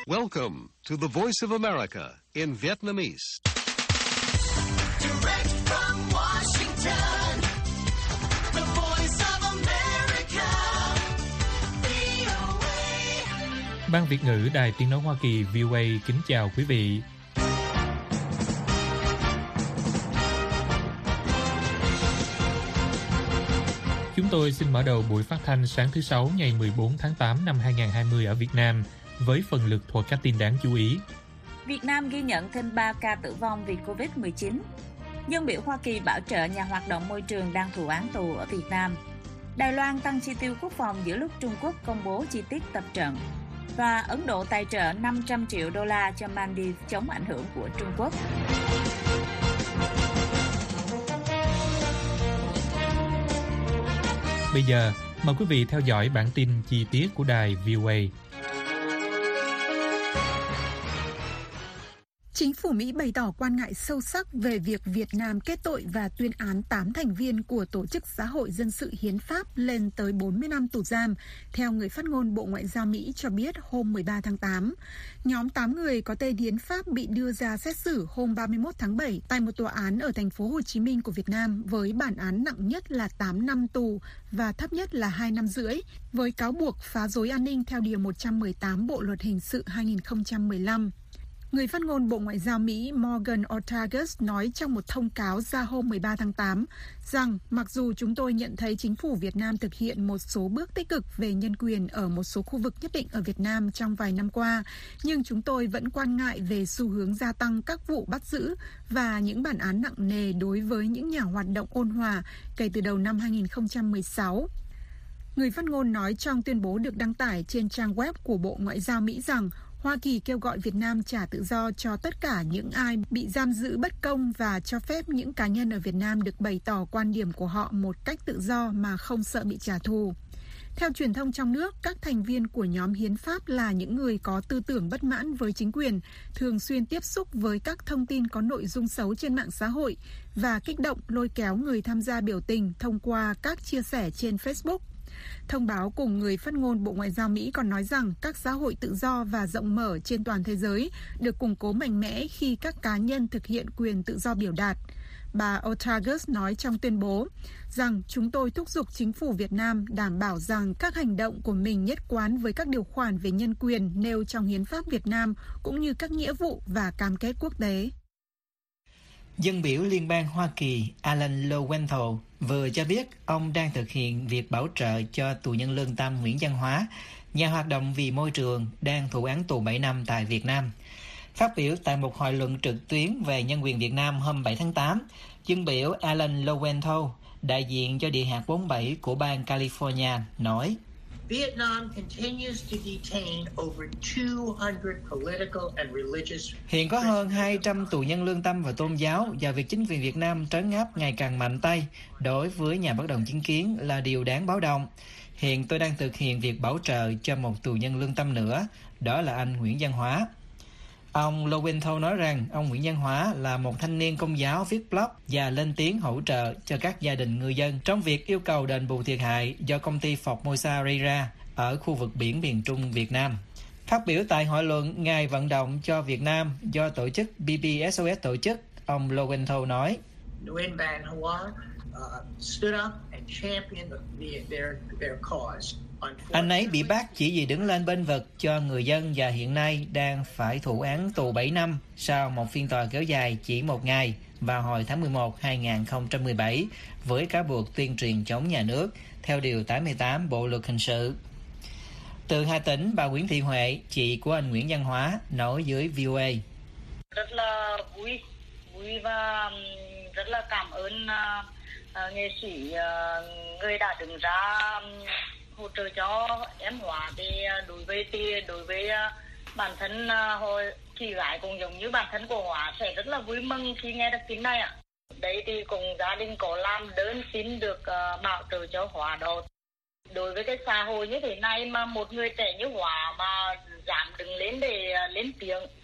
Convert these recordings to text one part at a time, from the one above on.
Welcome to the Voice of America in Vietnamese. Direct from Washington, the Voice of America, VOA. Ban Việt ngữ Đài Tiếng nói Hoa Kỳ VOA kính chào quý vị. Chúng tôi xin mở đầu buổi phát thanh sáng thứ Sáu ngày 14 tháng 8 năm 2020 ở Việt Nam với phần lược thuộc các tin đáng chú ý. Việt Nam ghi nhận thêm 3 ca tử vong vì Covid-19. Dân biểu Hoa Kỳ bảo trợ nhà hoạt động môi trường đang thụ án tù ở Việt Nam. Đài Loan tăng chi tiêu quốc phòng giữa lúc Trung Quốc công bố chi tiết tập trận. Và Ấn Độ tài trợ 500 triệu đô la cho Maldives chống ảnh hưởng của Trung Quốc. Bây giờ, mời quý vị theo dõi bản tin chi tiết của đài VOA. Chính phủ Mỹ bày tỏ quan ngại sâu sắc về việc Việt Nam kết tội và tuyên án 8 thành viên của Tổ chức Xã hội Dân sự Hiến pháp lên tới 40 năm tù giam, theo người phát ngôn Bộ Ngoại giao Mỹ cho biết hôm 13 tháng 8. Nhóm 8 người có tên Hiến pháp bị đưa ra xét xử hôm 31 tháng 7 tại một tòa án ở thành phố Hồ Chí Minh của Việt Nam với bản án nặng nhất là 8 năm tù và thấp nhất là 2 năm rưỡi, với cáo buộc phá rối an ninh theo Điều 118 Bộ Luật Hình sự 2015. Người phát ngôn Bộ Ngoại giao Mỹ Morgan Ortagus nói trong một thông cáo ra hôm 13 tháng 8 rằng mặc dù chúng tôi nhận thấy chính phủ Việt Nam thực hiện một số bước tích cực về nhân quyền ở một số khu vực nhất định ở Việt Nam trong vài năm qua, nhưng chúng tôi vẫn quan ngại về xu hướng gia tăng các vụ bắt giữ và những bản án nặng nề đối với những nhà hoạt động ôn hòa kể từ đầu năm 2016. Người phát ngôn nói trong tuyên bố được đăng tải trên trang web của Bộ Ngoại giao Mỹ rằng Hoa Kỳ kêu gọi Việt Nam trả tự do cho tất cả những ai bị giam giữ bất công và cho phép những cá nhân ở Việt Nam được bày tỏ quan điểm của họ một cách tự do mà không sợ bị trả thù. Theo truyền thông trong nước, các thành viên của nhóm Hiến pháp là những người có tư tưởng bất mãn với chính quyền, thường xuyên tiếp xúc với các thông tin có nội dung xấu trên mạng xã hội và kích động lôi kéo người tham gia biểu tình thông qua các chia sẻ trên Facebook. Thông báo cùng người phát ngôn Bộ Ngoại giao Mỹ còn nói rằng các xã hội tự do và rộng mở trên toàn thế giới được củng cố mạnh mẽ khi các cá nhân thực hiện quyền tự do biểu đạt. Bà Ortagus nói trong tuyên bố rằng chúng tôi thúc giục chính phủ Việt Nam đảm bảo rằng các hành động của mình nhất quán với các điều khoản về nhân quyền nêu trong Hiến pháp Việt Nam cũng như các nghĩa vụ và cam kết quốc tế. Dân biểu Liên bang Hoa Kỳ Alan Lowenthal vừa cho biết ông đang thực hiện việc bảo trợ cho tù nhân lương tâm Nguyễn Văn Hóa, nhà hoạt động vì môi trường đang thụ án tù 7 năm tại Việt Nam. Phát biểu tại một hội luận trực tuyến về nhân quyền Việt Nam hôm 7 tháng 8, dân biểu Alan Lowenthal, đại diện cho Địa hạt 47 của bang California, nói: Vietnam continues to detain over 200 political and religious. Hiện có hơn 200 tù nhân lương tâm và tôn giáo và việc chính quyền Việt Nam trấn áp ngày càng mạnh tay đối với nhà bất đồng chính kiến là điều đáng báo động. Hiện tôi đang thực hiện việc bảo trợ cho một tù nhân lương tâm nữa, đó là anh Nguyễn Văn Hóa. Ông Lowenthal nói rằng ông Nguyễn Văn Hóa là một thanh niên công giáo viết blog và lên tiếng hỗ trợ cho các gia đình ngư dân trong việc yêu cầu đền bù thiệt hại do công ty Formosa gây ra ở khu vực biển miền Trung Việt Nam. Phát biểu tại hội luận Ngày vận động cho Việt Nam do tổ chức BBSOS tổ chức, ông Lowenthal nói: Nguyen Van Hoa stood up and championed their cause. Anh ấy bị bắt chỉ vì đứng lên bênh vực cho người dân và hiện nay đang phải thụ án tù 7 năm sau một phiên tòa kéo dài chỉ một ngày vào hồi tháng 11 2017 với cáo buộc tuyên truyền chống nhà nước theo Điều 88 Bộ Luật Hình sự. Từ Hà Tĩnh, bà Nguyễn Thị Huệ, chị của anh Nguyễn Văn Hóa, nói với VOA: Rất là vui và rất là cảm ơn nghệ sĩ người đã đứng ra hỗ trợ cho em Hóa thì đối với bản thân chị gái cũng giống như bản thân của Hóa sẽ rất là vui mừng khi nghe được tin này ạ. Đấy thì cùng gia đình có làm đơn xin được bảo trợ cho Hóa đó. Đối với cái xã hội như thế này mà một người trẻ như Hóa mà dám đứng lên để lên tiếng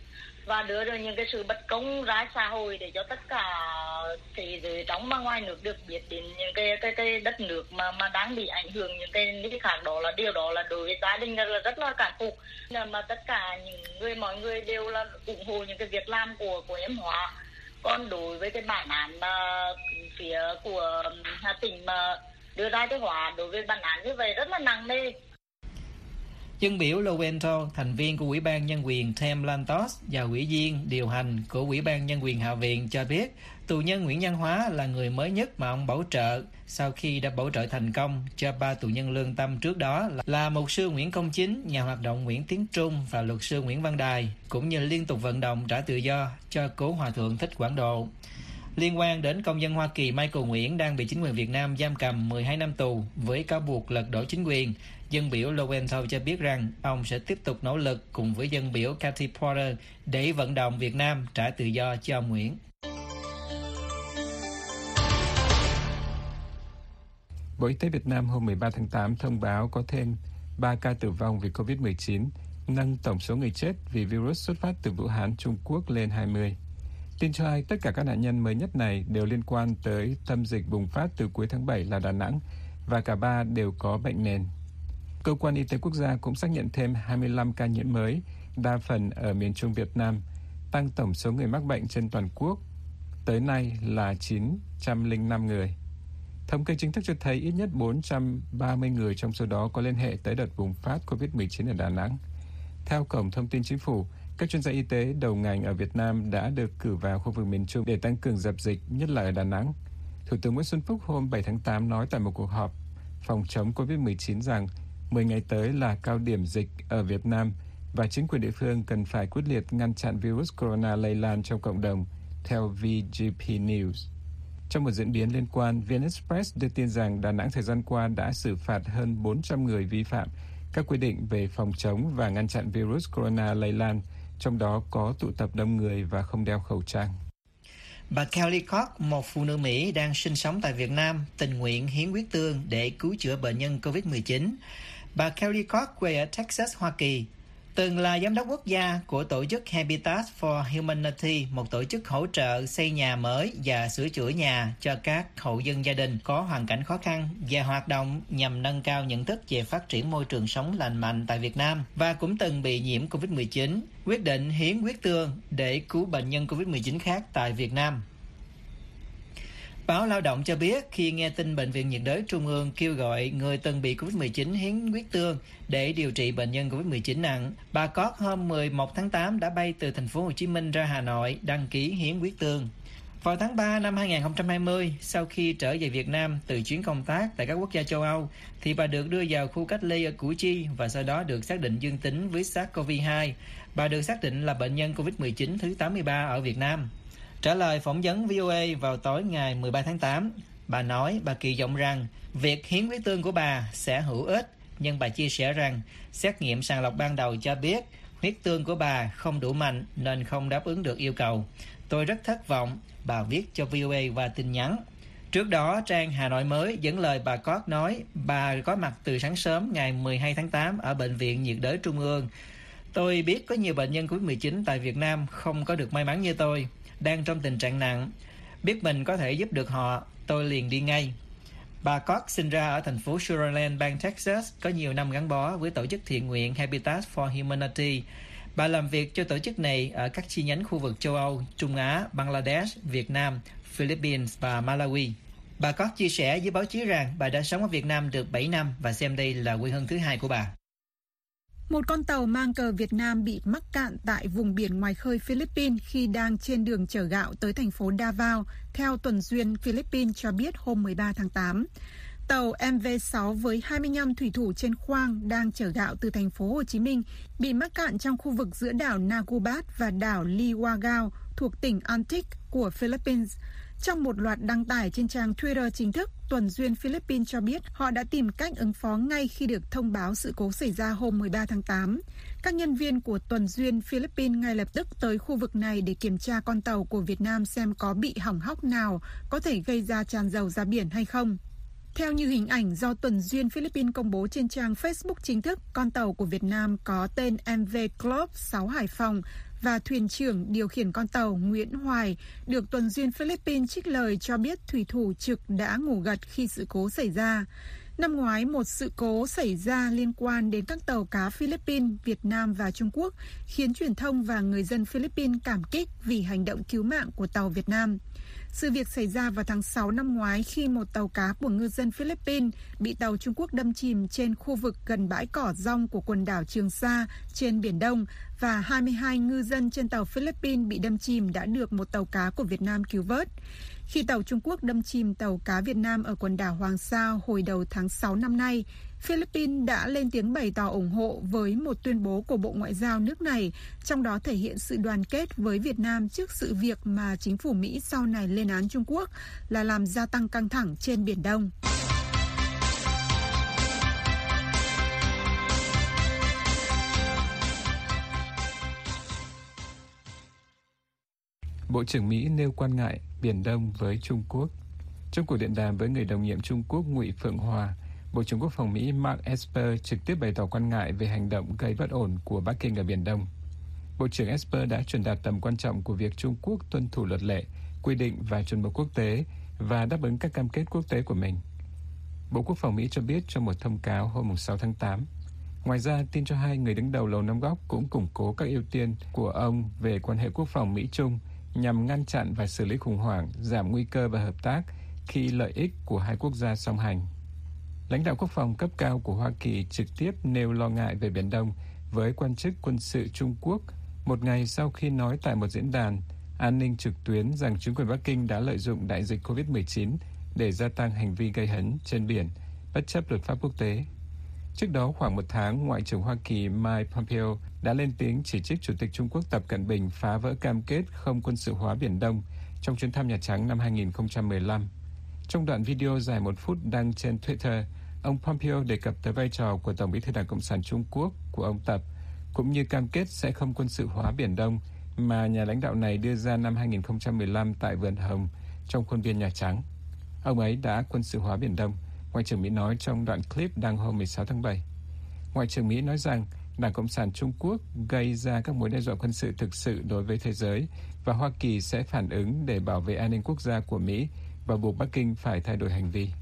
và đưa ra những cái sự bất công ra xã hội để cho tất cả thế giới trong và ngoài nước được biết đến những cái đất nước mà đang bị ảnh hưởng những cái khác. Đó là điều đó là đối với gia đình là rất là cảm phục, mà tất cả mọi người đều là ủng hộ những cái việc làm của em Hóa. Còn đối với cái bản án mà phía của Hà Tĩnh mà đưa ra cho Hóa, đối với bản án như vậy rất là nặng nề. Dân biểu Lowenthal, thành viên của Ủy ban Nhân quyền Tham Lantos và ủy viên điều hành của Ủy ban Nhân quyền Hạ viện cho biết tù nhân Nguyễn Văn Hóa là người mới nhất mà ông bảo trợ sau khi đã bảo trợ thành công cho 3 tù nhân lương tâm trước đó là mục sư Nguyễn Công Chính, nhà hoạt động Nguyễn Tiến Trung và luật sư Nguyễn Văn Đài, cũng như liên tục vận động trả tự do cho cố hòa thượng Thích Quảng Độ. Liên quan đến công dân Hoa Kỳ Michael Nguyễn đang bị chính quyền Việt Nam giam cầm 12 năm tù với cáo buộc lật đổ chính quyền, dân biểu Lowenthal cho biết rằng ông sẽ tiếp tục nỗ lực cùng với dân biểu Kathy Porter để vận động Việt Nam trả tự do cho ông Nguyễn. Bộ Y tế Việt Nam hôm 13 tháng 8 thông báo có thêm 3 ca tử vong vì COVID-19, nâng tổng số người chết vì virus xuất phát từ Vũ Hán, Trung Quốc lên 20. Tin cho hay tất cả các nạn nhân mới nhất này đều liên quan tới tâm dịch bùng phát từ cuối tháng 7 là Đà Nẵng và cả 3 đều có bệnh nền. Cơ quan Y tế Quốc gia cũng xác nhận thêm 25 ca nhiễm mới, đa phần ở miền Trung Việt Nam, tăng tổng số người mắc bệnh trên toàn quốc tới nay là 905 người. Thống kê chính thức cho thấy ít nhất 430 người trong số đó có liên hệ tới đợt bùng phát COVID-19 ở Đà Nẵng. Theo Cổng Thông tin Chính phủ, các chuyên gia y tế đầu ngành ở Việt Nam đã được cử vào khu vực miền Trung để tăng cường dập dịch, nhất là ở Đà Nẵng. Thủ tướng Nguyễn Xuân Phúc hôm 7 tháng 8 nói tại một cuộc họp phòng chống COVID-19 rằng 10 ngày tới là cao điểm dịch ở Việt Nam và chính quyền địa phương cần phải quyết liệt ngăn chặn virus corona lây lan trong cộng đồng, theo VGP News. Trong một diễn biến liên quan, VnExpress đưa tin rằng Đà Nẵng thời gian qua đã xử phạt hơn 400 người vi phạm các quy định về phòng chống và ngăn chặn virus corona lây lan, trong đó có tụ tập đông người và không đeo khẩu trang. Bà Kelly Cox, một phụ nữ Mỹ đang sinh sống tại Việt Nam, tình nguyện hiến huyết tương để cứu chữa bệnh nhân COVID-19. Bà Kelly Cox quê ở Texas, Hoa Kỳ, từng là giám đốc quốc gia của tổ chức Habitat for Humanity, một tổ chức hỗ trợ xây nhà mới và sửa chữa nhà cho các hộ dân gia đình có hoàn cảnh khó khăn và hoạt động nhằm nâng cao nhận thức về phát triển môi trường sống lành mạnh tại Việt Nam, và cũng từng bị nhiễm COVID-19, quyết định hiến huyết tương để cứu bệnh nhân COVID-19 khác tại Việt Nam. Báo Lao động cho biết khi nghe tin Bệnh viện Nhiệt đới Trung ương kêu gọi người từng bị COVID-19 hiến huyết tương để điều trị bệnh nhân COVID-19 nặng, bà Cox hôm 11 tháng 8 đã bay từ thành phố Hồ Chí Minh ra Hà Nội đăng ký hiến huyết tương. Vào tháng 3 năm 2020, sau khi trở về Việt Nam từ chuyến công tác tại các quốc gia châu Âu, thì bà được đưa vào khu cách ly ở Củ Chi và sau đó được xác định dương tính với SARS-CoV-2. Bà được xác định là bệnh nhân COVID-19 thứ 83 ở Việt Nam. Trả lời phỏng vấn VOA vào tối ngày 13 tháng 8, bà nói bà kỳ vọng rằng việc hiến huyết tương của bà sẽ hữu ích, nhưng bà chia sẻ rằng xét nghiệm sàng lọc ban đầu cho biết huyết tương của bà không đủ mạnh nên không đáp ứng được yêu cầu. Tôi rất thất vọng, bà viết cho VOA qua tin nhắn. Trước đó, trang Hà Nội Mới dẫn lời bà Cox nói bà có mặt từ sáng sớm ngày 12 tháng 8 ở Bệnh viện Nhiệt đới Trung ương. Tôi biết có nhiều bệnh nhân COVID-19 tại Việt Nam không có được may mắn như tôi, đang trong tình trạng nặng. Biết mình có thể giúp được họ, tôi liền đi ngay. Bà Cox sinh ra ở thành phố Sugarland, bang Texas, có nhiều năm gắn bó với tổ chức thiện nguyện Habitat for Humanity. Bà làm việc cho tổ chức này ở các chi nhánh khu vực châu Âu, Trung Á, Bangladesh, Việt Nam, Philippines và Malawi. Bà Cox chia sẻ với báo chí rằng bà đã sống ở Việt Nam được 7 năm và xem đây là quê hương thứ hai của bà. Một con tàu mang cờ Việt Nam bị mắc cạn tại vùng biển ngoài khơi Philippines khi đang trên đường chở gạo tới thành phố Davao, theo Tuần duyên Philippines cho biết hôm 13 tháng 8. Tàu MV6 với 25 thủy thủ trên khoang đang chở gạo từ thành phố Hồ Chí Minh bị mắc cạn trong khu vực giữa đảo Nagubat và đảo Liwagao thuộc tỉnh Antique của Philippines. Trong một loạt đăng tải trên trang Twitter chính thức, Tuần duyên Philippines cho biết họ đã tìm cách ứng phó ngay khi được thông báo sự cố xảy ra hôm 13 tháng 8. Các nhân viên của Tuần duyên Philippines ngay lập tức tới khu vực này để kiểm tra con tàu của Việt Nam xem có bị hỏng hóc nào có thể gây ra tràn dầu ra biển hay không. Theo như hình ảnh do Tuần duyên Philippines công bố trên trang Facebook chính thức, con tàu của Việt Nam có tên MV Globe 6 Hải Phòng và thuyền trưởng điều khiển con tàu Nguyễn Hoài được tuần duyên Philippines trích lời cho biết thủy thủ trực đã ngủ gật khi sự cố xảy ra. Năm ngoái, một sự cố xảy ra liên quan đến các tàu cá Philippines, Việt Nam và Trung Quốc khiến truyền thông và người dân Philippines cảm kích vì hành động cứu mạng của tàu Việt Nam. Sự việc xảy ra vào tháng 6 năm ngoái khi một tàu cá của ngư dân Philippines bị tàu Trung Quốc đâm chìm trên khu vực gần bãi cỏ dong của quần đảo Trường Sa trên Biển Đông và 22 ngư dân trên tàu Philippines bị đâm chìm đã được một tàu cá của Việt Nam cứu vớt. Khi tàu Trung Quốc đâm chìm tàu cá Việt Nam ở quần đảo Hoàng Sa hồi đầu tháng 6 năm nay, Philippines đã lên tiếng bày tỏ ủng hộ với một tuyên bố của Bộ Ngoại giao nước này, trong đó thể hiện sự đoàn kết với Việt Nam trước sự việc mà chính phủ Mỹ sau này lên án Trung Quốc là làm gia tăng căng thẳng trên Biển Đông. Bộ trưởng Mỹ nêu quan ngại Biển Đông với Trung Quốc. Trong cuộc điện đàm với người đồng nhiệm Trung Quốc Ngụy Phượng Hòa, Bộ trưởng Quốc phòng Mỹ Mark Esper trực tiếp bày tỏ quan ngại về hành động gây bất ổn của Bắc Kinh ở Biển Đông. Bộ trưởng Esper đã truyền đạt tầm quan trọng của việc Trung Quốc tuân thủ luật lệ, quy định và chuẩn mực quốc tế và đáp ứng các cam kết quốc tế của mình. Bộ Quốc phòng Mỹ cho biết trong một thông cáo hôm 6 tháng 8. Ngoài ra, tin cho hay người đứng đầu Lầu Năm Góc cũng củng cố các ưu tiên của ông về quan hệ quốc phòng Mỹ-Trung nhằm ngăn chặn và xử lý khủng hoảng, giảm nguy cơ và hợp tác khi lợi ích của hai quốc gia song hành. Lãnh đạo quốc phòng cấp cao của Hoa Kỳ trực tiếp nêu lo ngại về Biển Đông với quan chức quân sự Trung Quốc một ngày sau khi nói tại một diễn đàn an ninh trực tuyến rằng chính quyền Bắc Kinh đã lợi dụng đại dịch COVID-19 để gia tăng hành vi gây hấn trên biển, bất chấp luật pháp quốc tế. Trước đó, khoảng một tháng, Ngoại trưởng Hoa Kỳ Mike Pompeo đã lên tiếng chỉ trích Chủ tịch Trung Quốc Tập Cận Bình phá vỡ cam kết không quân sự hóa Biển Đông trong chuyến thăm Nhà Trắng năm 2015. Trong đoạn video dài 1 phút đăng trên Twitter, ông Pompeo đề cập tới vai trò của Tổng bí thư Đảng Cộng sản Trung Quốc của ông Tập, cũng như cam kết sẽ không quân sự hóa Biển Đông mà nhà lãnh đạo này đưa ra năm 2015 tại Vườn Hồng trong khuôn viên Nhà Trắng. Ông ấy đã quân sự hóa Biển Đông, Ngoại trưởng Mỹ nói trong đoạn clip đăng hôm 16 tháng 7. Ngoại trưởng Mỹ nói rằng Đảng Cộng sản Trung Quốc gây ra các mối đe dọa quân sự thực sự đối với thế giới và Hoa Kỳ sẽ phản ứng để bảo vệ an ninh quốc gia của Mỹ và buộc Bắc Kinh phải thay đổi hành vi.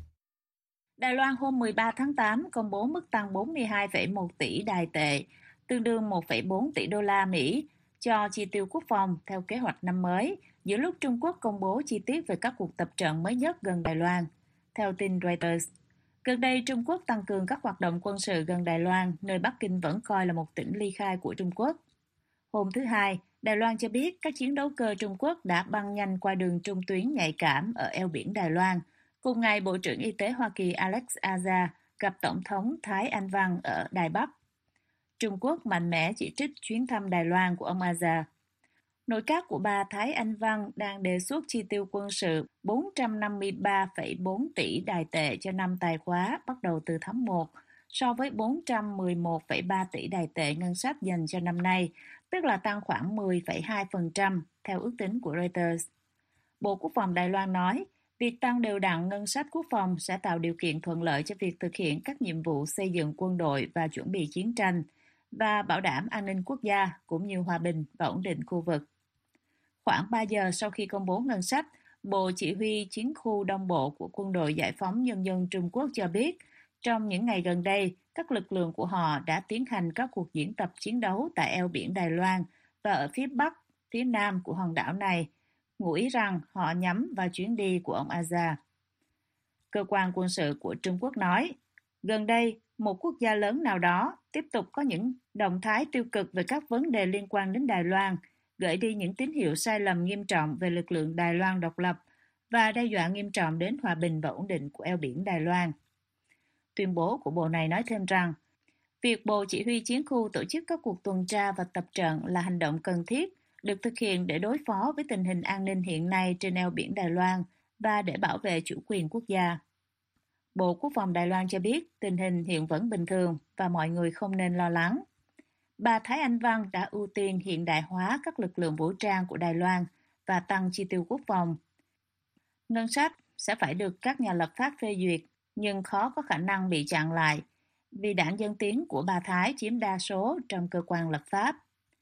Đài Loan hôm 13 tháng 8 công bố mức tăng 42,1 tỷ đài tệ, tương đương 1,4 tỷ đô la Mỹ cho chi tiêu quốc phòng theo kế hoạch năm mới, giữa lúc Trung Quốc công bố chi tiết về các cuộc tập trận mới nhất gần Đài Loan. Theo tin Reuters, gần đây Trung Quốc tăng cường các hoạt động quân sự gần Đài Loan, nơi Bắc Kinh vẫn coi là một tỉnh ly khai của Trung Quốc. Hôm thứ Hai, Đài Loan cho biết các chiến đấu cơ Trung Quốc đã băng nhanh qua đường trung tuyến nhạy cảm ở eo biển Đài Loan. Cùng ngày, Bộ trưởng Y tế Hoa Kỳ Alex Azar gặp Tổng thống Thái Anh Văn ở Đài Bắc. Trung Quốc mạnh mẽ chỉ trích chuyến thăm Đài Loan của ông Azar. Nội các của bà Thái Anh Văn đang đề xuất chi tiêu quân sự 453,4 tỷ đài tệ cho năm tài khóa bắt đầu từ tháng 1, so với 411,3 tỷ đài tệ ngân sách dành cho năm nay, tức là tăng khoảng 10,2% theo ước tính của Reuters. Bộ Quốc phòng Đài Loan nói, việc tăng đều đặn ngân sách quốc phòng sẽ tạo điều kiện thuận lợi cho việc thực hiện các nhiệm vụ xây dựng quân đội và chuẩn bị chiến tranh, và bảo đảm an ninh quốc gia cũng như hòa bình và ổn định khu vực. Khoảng 3 giờ sau khi công bố ngân sách, Bộ Chỉ huy Chiến khu Đông Bộ của Quân đội Giải phóng Nhân dân Trung Quốc cho biết, trong những ngày gần đây, các lực lượng của họ đã tiến hành các cuộc diễn tập chiến đấu tại eo biển Đài Loan và ở phía bắc, phía nam của hòn đảo này, ngụ ý rằng họ nhắm vào chuyến đi của ông Azar. Cơ quan quân sự của Trung Quốc nói, gần đây, một quốc gia lớn nào đó tiếp tục có những động thái tiêu cực về các vấn đề liên quan đến Đài Loan, gửi đi những tín hiệu sai lầm nghiêm trọng về lực lượng Đài Loan độc lập và đe dọa nghiêm trọng đến hòa bình và ổn định của eo biển Đài Loan. Tuyên bố của bộ này nói thêm rằng, việc Bộ Chỉ huy Chiến khu tổ chức các cuộc tuần tra và tập trận là hành động cần thiết, được thực hiện để đối phó với tình hình an ninh hiện nay trên eo biển Đài Loan và để bảo vệ chủ quyền quốc gia. Bộ Quốc phòng Đài Loan cho biết tình hình hiện vẫn bình thường và mọi người không nên lo lắng. Bà Thái Anh Văn đã ưu tiên hiện đại hóa các lực lượng vũ trang của Đài Loan và tăng chi tiêu quốc phòng. Ngân sách sẽ phải được các nhà lập pháp phê duyệt, nhưng khó có khả năng bị chặn lại vì đảng Dân Tiến của bà Thái chiếm đa số trong cơ quan lập pháp.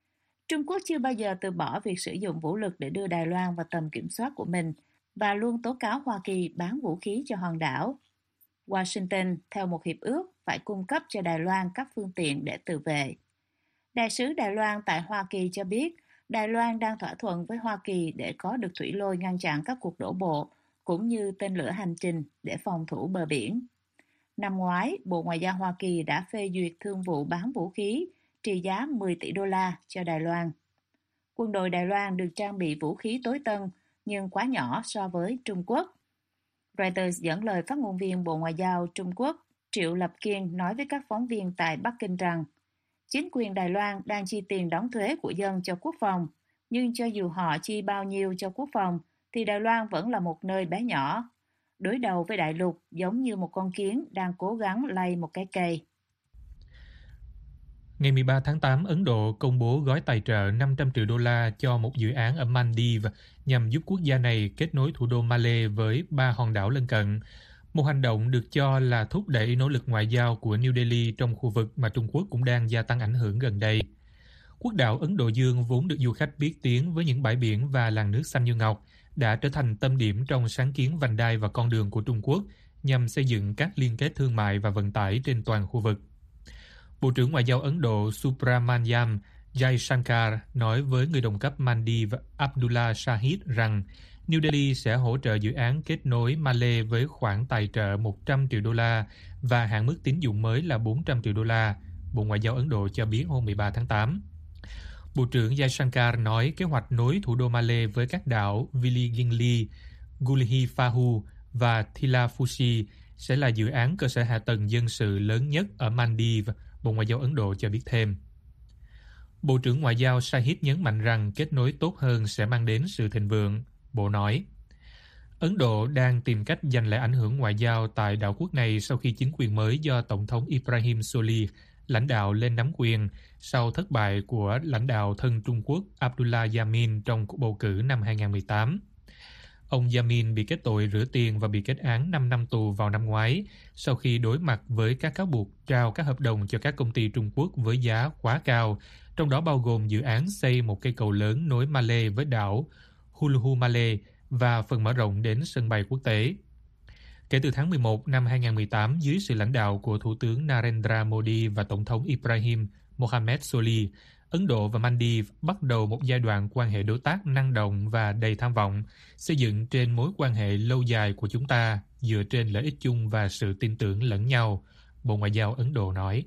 Trung Quốc chưa bao giờ từ bỏ việc sử dụng vũ lực để đưa Đài Loan vào tầm kiểm soát của mình và luôn tố cáo Hoa Kỳ bán vũ khí cho hòn đảo. Washington, theo một hiệp ước, phải cung cấp cho Đài Loan các phương tiện để tự vệ. Đại sứ Đài Loan tại Hoa Kỳ cho biết Đài Loan đang thỏa thuận với Hoa Kỳ để có được thủy lôi ngăn chặn các cuộc đổ bộ, cũng như tên lửa hành trình để phòng thủ bờ biển. Năm ngoái, Bộ Ngoại giao Hoa Kỳ đã phê duyệt thương vụ bán vũ khí trị giá 10 tỷ đô la cho Đài Loan. Quân đội Đài Loan được trang bị vũ khí tối tân, nhưng quá nhỏ so với Trung Quốc. Reuters dẫn lời phát ngôn viên Bộ Ngoại giao Trung Quốc Triệu Lập Kiên nói với các phóng viên tại Bắc Kinh rằng chính quyền Đài Loan đang chi tiền đóng thuế của dân cho quốc phòng, nhưng cho dù họ chi bao nhiêu cho quốc phòng, thì Đài Loan vẫn là một nơi bé nhỏ. Đối đầu với đại lục giống như một con kiến đang cố gắng lay một cái cây. Ngày 13 tháng 8, Ấn Độ công bố gói tài trợ 500 triệu đô la cho một dự án ở Maldives nhằm giúp quốc gia này kết nối thủ đô Malé với 3 hòn đảo lân cận. Một hành động được cho là thúc đẩy nỗ lực ngoại giao của New Delhi trong khu vực mà Trung Quốc cũng đang gia tăng ảnh hưởng gần đây. Quốc đảo Ấn Độ Dương vốn được du khách biết tiếng với những bãi biển và làn nước xanh như ngọc, đã trở thành tâm điểm trong sáng kiến vành đai và con đường của Trung Quốc nhằm xây dựng các liên kết thương mại và vận tải trên toàn khu vực. Bộ trưởng Ngoại giao Ấn Độ Subramanyam Jaishankar nói với người đồng cấp Maldives Abdullah Shahid rằng New Delhi sẽ hỗ trợ dự án kết nối Malé với khoản tài trợ 100 triệu đô la và hạn mức tín dụng mới là 400 triệu đô la, Bộ Ngoại giao Ấn Độ cho biết hôm 13 tháng 8. Bộ trưởng Jaishankar nói kế hoạch nối thủ đô Malé với các đảo Viligingli, Gulhi Fahu và Thilafushi sẽ là dự án cơ sở hạ tầng dân sự lớn nhất ở Maldives, Bộ Ngoại giao Ấn Độ cho biết thêm. Bộ trưởng Ngoại giao Shahid nhấn mạnh rằng kết nối tốt hơn sẽ mang đến sự thịnh vượng. Bộ nói, Ấn Độ đang tìm cách giành lại ảnh hưởng ngoại giao tại đảo quốc này sau khi chính quyền mới do Tổng thống Ibrahim Solih lãnh đạo lên nắm quyền sau thất bại của lãnh đạo thân Trung Quốc Abdullah Yamin trong cuộc bầu cử năm 2018. Ông Yamin bị kết tội rửa tiền và bị kết án 5 năm tù vào năm ngoái sau khi đối mặt với các cáo buộc trao các hợp đồng cho các công ty Trung Quốc với giá quá cao, trong đó bao gồm dự án xây một cây cầu lớn nối Malé với đảo Hulu Malé và phần mở rộng đến sân bay quốc tế. Kể từ tháng 11 năm 2018, dưới sự lãnh đạo của Thủ tướng Narendra Modi và Tổng thống Ibrahim Mohamed Solih, Ấn Độ và Maldives bắt đầu một giai đoạn quan hệ đối tác năng động và đầy tham vọng, xây dựng trên mối quan hệ lâu dài của chúng ta dựa trên lợi ích chung và sự tin tưởng lẫn nhau, Bộ Ngoại giao Ấn Độ nói.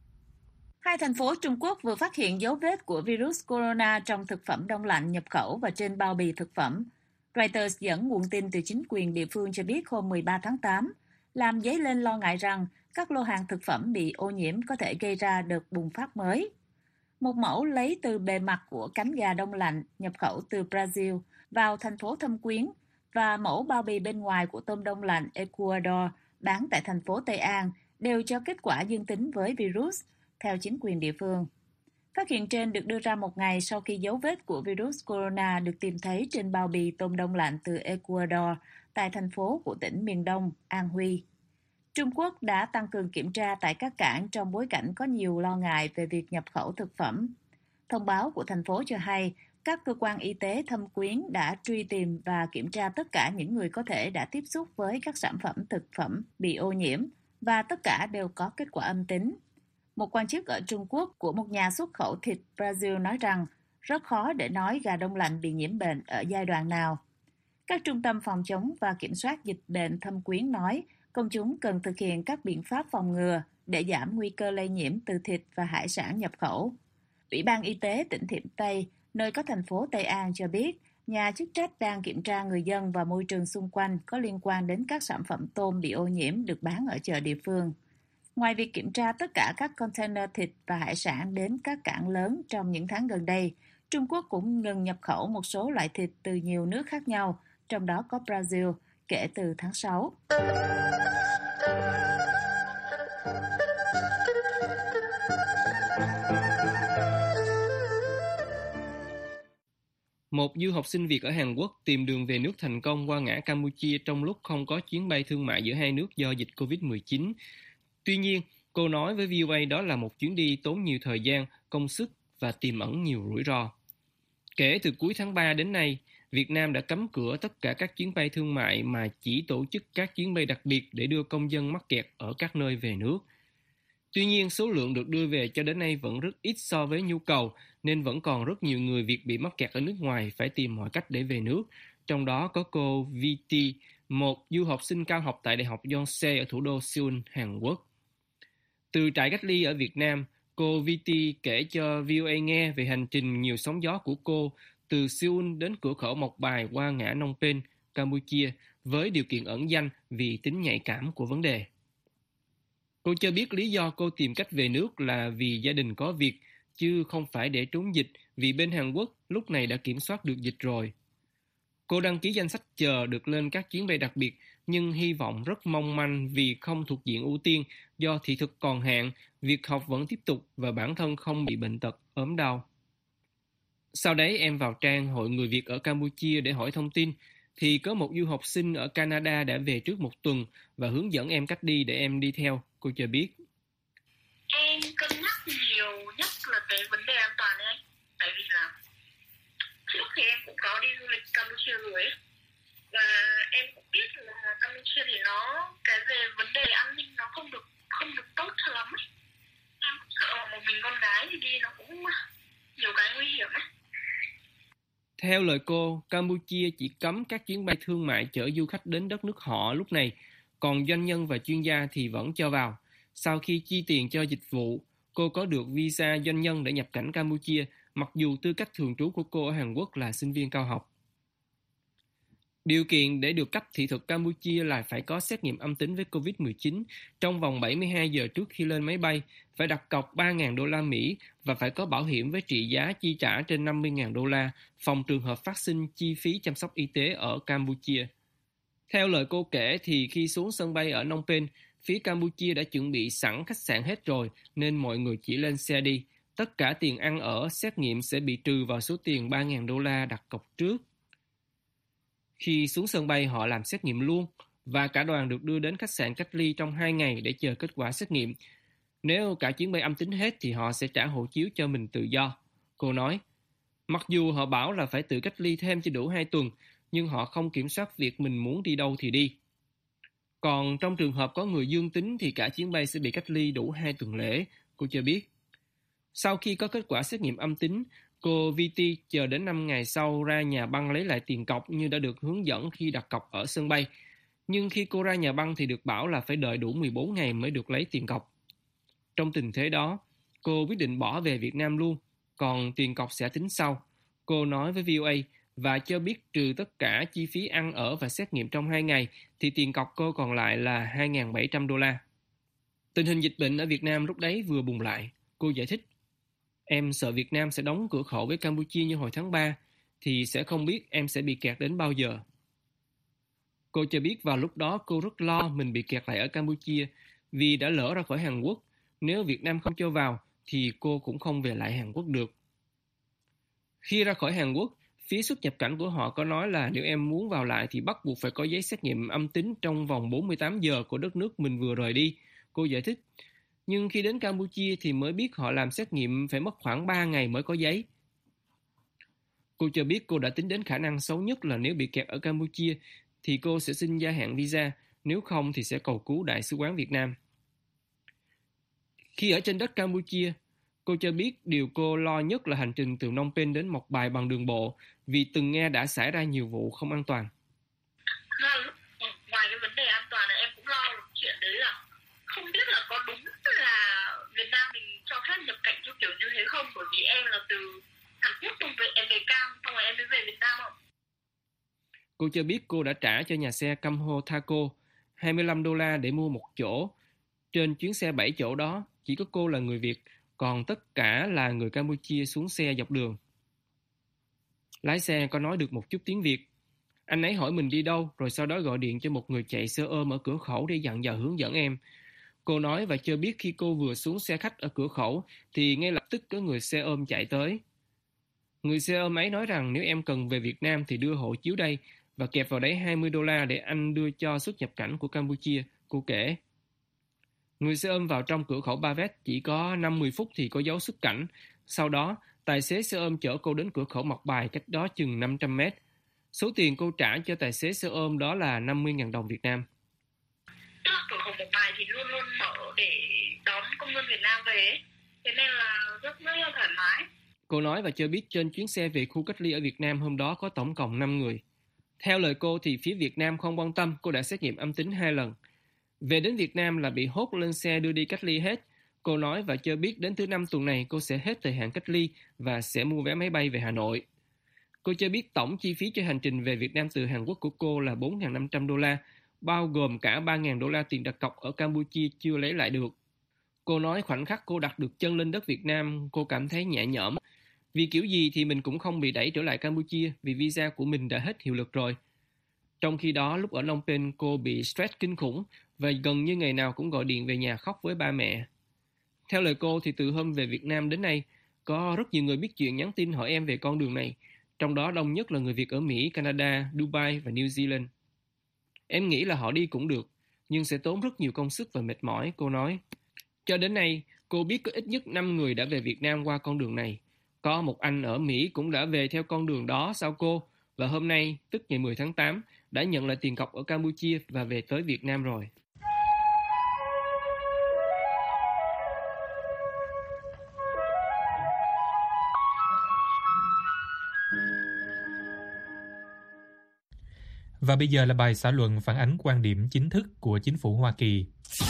Hai thành phố Trung Quốc vừa phát hiện dấu vết của virus corona trong thực phẩm đông lạnh nhập khẩu và trên bao bì thực phẩm. Reuters dẫn nguồn tin từ chính quyền địa phương cho biết hôm 13 tháng 8, làm dấy lên lo ngại rằng các lô hàng thực phẩm bị ô nhiễm có thể gây ra đợt bùng phát mới. Một mẫu lấy từ bề mặt của cánh gà đông lạnh nhập khẩu từ Brazil vào thành phố Thâm Quyến và mẫu bao bì bên ngoài của tôm đông lạnh Ecuador bán tại thành phố Tây An đều cho kết quả dương tính với virus, theo chính quyền địa phương. Phát hiện trên được đưa ra một ngày sau khi dấu vết của virus corona được tìm thấy trên bao bì tôm đông lạnh từ Ecuador tại thành phố của tỉnh miền Đông, An Huy. Trung Quốc đã tăng cường kiểm tra tại các cảng trong bối cảnh có nhiều lo ngại về việc nhập khẩu thực phẩm. Thông báo của thành phố cho hay các cơ quan y tế Thâm Quyến đã truy tìm và kiểm tra tất cả những người có thể đã tiếp xúc với các sản phẩm thực phẩm bị ô nhiễm và tất cả đều có kết quả âm tính. Một quan chức ở Trung Quốc của một nhà xuất khẩu thịt Brazil nói rằng rất khó để nói gà đông lạnh bị nhiễm bệnh ở giai đoạn nào. Các trung tâm phòng chống và kiểm soát dịch bệnh Thâm Quyến nói công chúng cần thực hiện các biện pháp phòng ngừa để giảm nguy cơ lây nhiễm từ thịt và hải sản nhập khẩu. Ủy ban Y tế tỉnh Thiểm Tây, nơi có thành phố Tây An cho biết, nhà chức trách đang kiểm tra người dân và môi trường xung quanh có liên quan đến các sản phẩm tôm bị ô nhiễm được bán ở chợ địa phương. Ngoài việc kiểm tra tất cả các container thịt và hải sản đến các cảng lớn trong những tháng gần đây, Trung Quốc cũng ngừng nhập khẩu một số loại thịt từ nhiều nước khác nhau, trong đó có Brazil, kể từ tháng 6. Một du học sinh Việt ở Hàn Quốc tìm đường về nước thành công qua ngã Campuchia trong lúc không có chuyến bay thương mại giữa hai nước do dịch Covid-19. Tuy nhiên, cô nói với VOA đó là một chuyến đi tốn nhiều thời gian, công sức và tiềm ẩn nhiều rủi ro. Kể từ cuối tháng 3 đến nay, Việt Nam đã cấm cửa tất cả các chuyến bay thương mại mà chỉ tổ chức các chuyến bay đặc biệt để đưa công dân mắc kẹt ở các nơi về nước. Tuy nhiên, số lượng được đưa về cho đến nay vẫn rất ít so với nhu cầu, nên vẫn còn rất nhiều người Việt bị mắc kẹt ở nước ngoài phải tìm mọi cách để về nước. Trong đó có cô VT, một du học sinh cao học tại Đại học Yonsei ở thủ đô Seoul, Hàn Quốc. Từ trại cách ly ở Việt Nam, cô VT kể cho VOA nghe về hành trình nhiều sóng gió của cô từ Seoul đến cửa khẩu Mộc Bài qua ngã Phnom Penh, Campuchia với điều kiện ẩn danh vì tính nhạy cảm của vấn đề. Cô cho biết lý do cô tìm cách về nước là vì gia đình có việc, chứ không phải để trốn dịch vì bên Hàn Quốc lúc này đã kiểm soát được dịch rồi. Cô đăng ký danh sách chờ được lên các chuyến bay đặc biệt, nhưng hy vọng rất mong manh vì không thuộc diện ưu tiên do thị thực còn hạn, việc học vẫn tiếp tục và bản thân không bị bệnh tật, ốm đau. Sau đấy em vào trang Hội Người Việt ở Campuchia để hỏi thông tin, thì có một du học sinh ở Canada đã về trước một tuần và hướng dẫn em cách đi để em đi theo, cô cho biết. Em cân nhắc nhiều nhất là cái vấn đề an toàn đấy anh. Tại vì là trước thì em cũng có đi du lịch Campuchia rồi ấy. Và em cũng biết là Campuchia thì nó cái về vấn đề an ninh nó không được tốt cho lắm ấy. Em cũng sợ một mình con gái thì đi nó cũng nhiều cái nguy hiểm ấy. Theo lời cô, Campuchia chỉ cấm các chuyến bay thương mại chở du khách đến đất nước họ lúc này, còn doanh nhân và chuyên gia thì vẫn cho vào. Sau khi chi tiền cho dịch vụ, cô có được visa doanh nhân để nhập cảnh Campuchia, mặc dù tư cách thường trú của cô ở Hàn Quốc là sinh viên cao học. Điều kiện để được cấp thị thực Campuchia là phải có xét nghiệm âm tính với COVID-19 trong vòng 72 giờ trước khi lên máy bay, phải đặt cọc 3.000 đô la Mỹ và phải có bảo hiểm với trị giá chi trả trên 50.000 đô la, phòng trường hợp phát sinh chi phí chăm sóc y tế ở Campuchia. Theo lời cô kể thì khi xuống sân bay ở Phnom Penh, phía Campuchia đã chuẩn bị sẵn khách sạn hết rồi nên mọi người chỉ lên xe đi. Tất cả tiền ăn ở, xét nghiệm sẽ bị trừ vào số tiền 3.000 đô la đặt cọc trước. Khi xuống sân bay họ làm xét nghiệm luôn và cả đoàn được đưa đến khách sạn cách ly trong 2 ngày để chờ kết quả xét nghiệm. Nếu cả chuyến bay âm tính hết thì họ sẽ trả hộ chiếu cho mình tự do. Cô nói, mặc dù họ bảo là phải tự cách ly thêm cho đủ 2 tuần, nhưng họ không kiểm soát việc mình muốn đi đâu thì đi. Còn trong trường hợp có người dương tính thì cả chuyến bay sẽ bị cách ly đủ 2 tuần lễ, cô cho biết. Sau khi có kết quả xét nghiệm âm tính, cô VT chờ đến 5 ngày sau ra nhà băng lấy lại tiền cọc như đã được hướng dẫn khi đặt cọc ở sân bay. Nhưng khi cô ra nhà băng thì được bảo là phải đợi đủ 14 ngày mới được lấy tiền cọc. Trong tình thế đó, cô quyết định bỏ về Việt Nam luôn, còn tiền cọc sẽ tính sau. Cô nói với VOA và cho biết trừ tất cả chi phí ăn ở và xét nghiệm trong 2 ngày thì tiền cọc cô còn lại là 2.700 đô la. Tình hình dịch bệnh ở Việt Nam lúc đấy vừa bùng lại, cô giải thích. Em sợ Việt Nam sẽ đóng cửa khẩu với Campuchia như hồi tháng 3, thì sẽ không biết em sẽ bị kẹt đến bao giờ. Cô cho biết vào lúc đó cô rất lo mình bị kẹt lại ở Campuchia vì đã lỡ ra khỏi Hàn Quốc. Nếu Việt Nam không cho vào thì cô cũng không về lại Hàn Quốc được. Khi ra khỏi Hàn Quốc, phía xuất nhập cảnh của họ có nói là nếu em muốn vào lại thì bắt buộc phải có giấy xét nghiệm âm tính trong vòng 48 giờ của đất nước mình vừa rời đi. Cô giải thích. Nhưng khi đến Campuchia thì mới biết họ làm xét nghiệm phải mất khoảng 3 ngày mới có giấy. Cô cho biết cô đã tính đến khả năng xấu nhất là nếu bị kẹt ở Campuchia thì cô sẽ xin gia hạn visa, nếu không thì sẽ cầu cứu Đại sứ quán Việt Nam. Khi ở trên đất Campuchia, cô cho biết điều cô lo nhất là hành trình từ Phnom Penh đến Mộc Bài bằng đường bộ vì từng nghe đã xảy ra nhiều vụ không an toàn. Ngoài cái vấn đề an toàn này em cũng lo một chuyện đấy là không biết là có đúng là Việt Nam mình cho phép nhập cảnh theo kiểu như thế không, bởi vì em là từ Hàn Quốc xong em về Cam, xong rồi em mới về Việt Nam không? Cô cho biết cô đã trả cho nhà xe Camho Thaco 25 đô la để mua một chỗ. Trên chuyến xe 7 chỗ đó, chỉ có cô là người Việt, còn tất cả là người Campuchia xuống xe dọc đường. Lái xe có nói được một chút tiếng Việt. Anh ấy hỏi mình đi đâu, rồi sau đó gọi điện cho một người chạy xe ôm ở cửa khẩu để dặn dò hướng dẫn em. Cô nói và cho biết khi cô vừa xuống xe khách ở cửa khẩu, thì ngay lập tức có người xe ôm chạy tới. Người xe ôm ấy nói rằng nếu em cần về Việt Nam thì đưa hộ chiếu đây, và kẹp vào đấy 20 đô la để anh đưa cho xuất nhập cảnh của Campuchia, cô kể. Người xe ôm vào trong cửa khẩu Ba Vét chỉ có 5-10 phút thì có dấu xuất cảnh, Sau đó, tài xế xe ôm chở cô đến cửa khẩu Mộc Bài cách đó chừng 500 mét. Số tiền cô trả cho tài xế xe ôm đó là 50.000 đồng Việt Nam. Tức là cửa khẩu Mộc Bài thì luôn luôn mở để đón công dân Việt Nam về, thế nên là rất là thoải mái. Cô nói và cho biết trên chuyến xe về khu cách ly ở Việt Nam hôm đó có tổng cộng 5 người. Theo lời cô thì phía Việt Nam không quan tâm, cô đã xét nghiệm âm tính 2 lần. Về đến Việt Nam là bị hốt lên xe đưa đi cách ly hết. Cô nói và cho biết đến thứ 5 tuần này cô sẽ hết thời hạn cách ly và sẽ mua vé máy bay về Hà Nội. Cô cho biết tổng chi phí cho hành trình về Việt Nam từ Hàn Quốc của cô là 4.500 đô la, bao gồm cả 3.000 đô la tiền đặt cọc ở Campuchia chưa lấy lại được. Cô nói khoảnh khắc cô đặt được chân lên đất Việt Nam, cô cảm thấy nhẹ nhõm. Vì kiểu gì thì mình cũng không bị đẩy trở lại Campuchia vì visa của mình đã hết hiệu lực rồi. Trong khi đó, lúc ở Phnom Penh, cô bị stress kinh khủng và gần như ngày nào cũng gọi điện về nhà khóc với ba mẹ. Theo lời cô thì từ hôm về Việt Nam đến nay, có rất nhiều người biết chuyện nhắn tin hỏi em về con đường này, trong đó đông nhất là người Việt ở Mỹ, Canada, Dubai và New Zealand. Em nghĩ là họ đi cũng được, nhưng sẽ tốn rất nhiều công sức và mệt mỏi, cô nói. Cho đến nay, cô biết có ít nhất 5 người đã về Việt Nam qua con đường này. Có một anh ở Mỹ cũng đã về theo con đường đó sau cô, và hôm nay, tức ngày 10 tháng 8, đã nhận lại tiền cọc ở Campuchia và về tới Việt Nam rồi. Và bây giờ là bài xã luận phản ánh quan điểm chính thức của chính phủ Hoa Kỳ.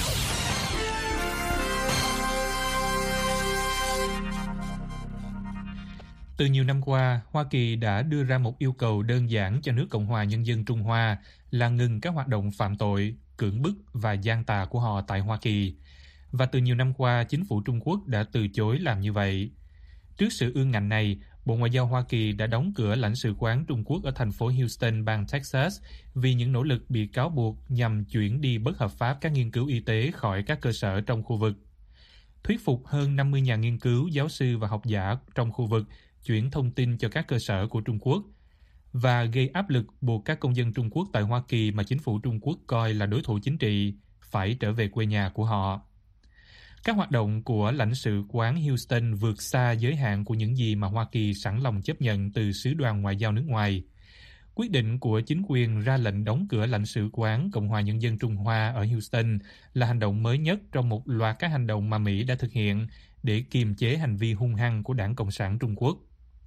Từ nhiều năm qua, Hoa Kỳ đã đưa ra một yêu cầu đơn giản cho nước Cộng hòa Nhân dân Trung Hoa là ngừng các hoạt động phạm tội, cưỡng bức và gian tà của họ tại Hoa Kỳ. Và từ nhiều năm qua, chính phủ Trung Quốc đã từ chối làm như vậy. Trước sự ương ngạnh này, Bộ Ngoại giao Hoa Kỳ đã đóng cửa lãnh sự quán Trung Quốc ở thành phố Houston, bang Texas vì những nỗ lực bị cáo buộc nhằm chuyển đi bất hợp pháp các nghiên cứu y tế khỏi các cơ sở trong khu vực. Thuyết phục hơn 50 nhà nghiên cứu, giáo sư và học giả trong khu vực chuyển thông tin cho các cơ sở của Trung Quốc và gây áp lực buộc các công dân Trung Quốc tại Hoa Kỳ mà chính phủ Trung Quốc coi là đối thủ chính trị phải trở về quê nhà của họ. Các hoạt động của lãnh sự quán Houston vượt xa giới hạn của những gì mà Hoa Kỳ sẵn lòng chấp nhận từ sứ đoàn ngoại giao nước ngoài. Quyết định của chính quyền ra lệnh đóng cửa lãnh sự quán Cộng hòa Nhân dân Trung Hoa ở Houston là hành động mới nhất trong một loạt các hành động mà Mỹ đã thực hiện để kiềm chế hành vi hung hăng của Đảng Cộng sản Trung Quốc.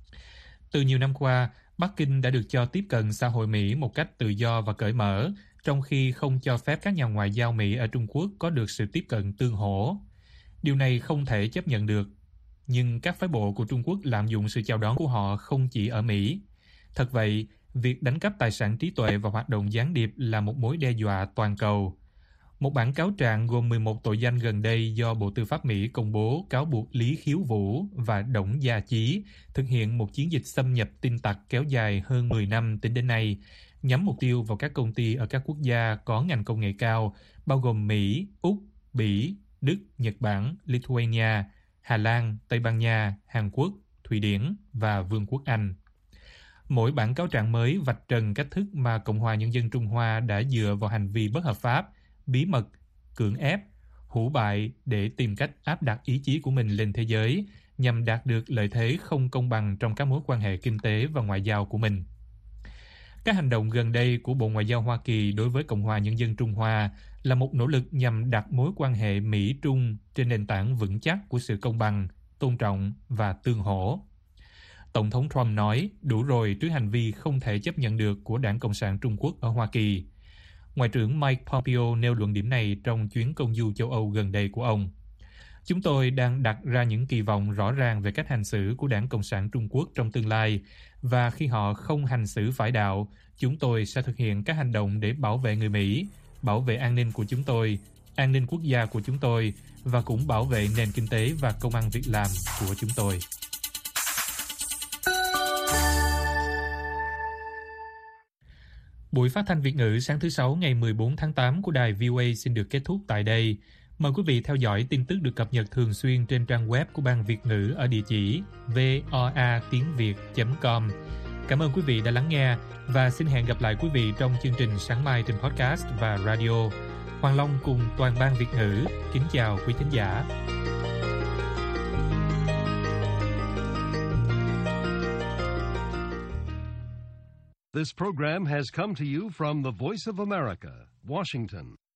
Từ nhiều năm qua, Bắc Kinh đã được cho tiếp cận xã hội Mỹ một cách tự do và cởi mở, trong khi không cho phép các nhà ngoại giao Mỹ ở Trung Quốc có được sự tiếp cận tương hỗ. Điều này không thể chấp nhận được. Nhưng các phái bộ của Trung Quốc lạm dụng sự chào đón của họ không chỉ ở Mỹ. Thật vậy, việc đánh cắp tài sản trí tuệ và hoạt động gián điệp là một mối đe dọa toàn cầu. Một bản cáo trạng gồm 11 tội danh gần đây do Bộ Tư pháp Mỹ công bố cáo buộc Lý Khiếu Vũ và Đổng Gia Chí thực hiện một chiến dịch xâm nhập tin tặc kéo dài hơn 10 năm tính đến nay, nhắm mục tiêu vào các công ty ở các quốc gia có ngành công nghệ cao, bao gồm Mỹ, Úc, Bỉ, Đức, Nhật Bản, Lithuania, Hà Lan, Tây Ban Nha, Hàn Quốc, Thụy Điển và Vương quốc Anh. Mỗi bản cáo trạng mới vạch trần cách thức mà Cộng hòa Nhân dân Trung Hoa đã dựa vào hành vi bất hợp pháp, bí mật, cưỡng ép, hủ bại để tìm cách áp đặt ý chí của mình lên thế giới nhằm đạt được lợi thế không công bằng trong các mối quan hệ kinh tế và ngoại giao của mình. Các hành động gần đây của Bộ Ngoại giao Hoa Kỳ đối với Cộng hòa Nhân dân Trung Hoa là một nỗ lực nhằm đặt mối quan hệ Mỹ-Trung trên nền tảng vững chắc của sự công bằng, tôn trọng và tương hỗ. Tổng thống Trump nói đủ rồi trước hành vi không thể chấp nhận được của Đảng Cộng sản Trung Quốc ở Hoa Kỳ. Ngoại trưởng Mike Pompeo nêu luận điểm này trong chuyến công du châu Âu gần đây của ông. Chúng tôi đang đặt ra những kỳ vọng rõ ràng về cách hành xử của Đảng Cộng sản Trung Quốc trong tương lai, và khi họ không hành xử phải đạo, chúng tôi sẽ thực hiện các hành động để bảo vệ người Mỹ, bảo vệ an ninh của chúng tôi, an ninh quốc gia của chúng tôi, và cũng bảo vệ nền kinh tế và công ăn việc làm của chúng tôi. Buổi phát thanh Việt ngữ sáng thứ Sáu ngày 14 tháng 8 của đài VOA xin được kết thúc tại đây. Mời quý vị theo dõi tin tức được cập nhật thường xuyên trên trang web của Ban Việt ngữ ở địa chỉ voatiengviet.com. Cảm ơn quý vị đã lắng nghe và xin hẹn gặp lại quý vị trong chương trình sáng mai trên podcast và radio. Hoàng Long cùng toàn Ban Việt ngữ kính chào quý thính giả. This program has come to you from the Voice of America, Washington.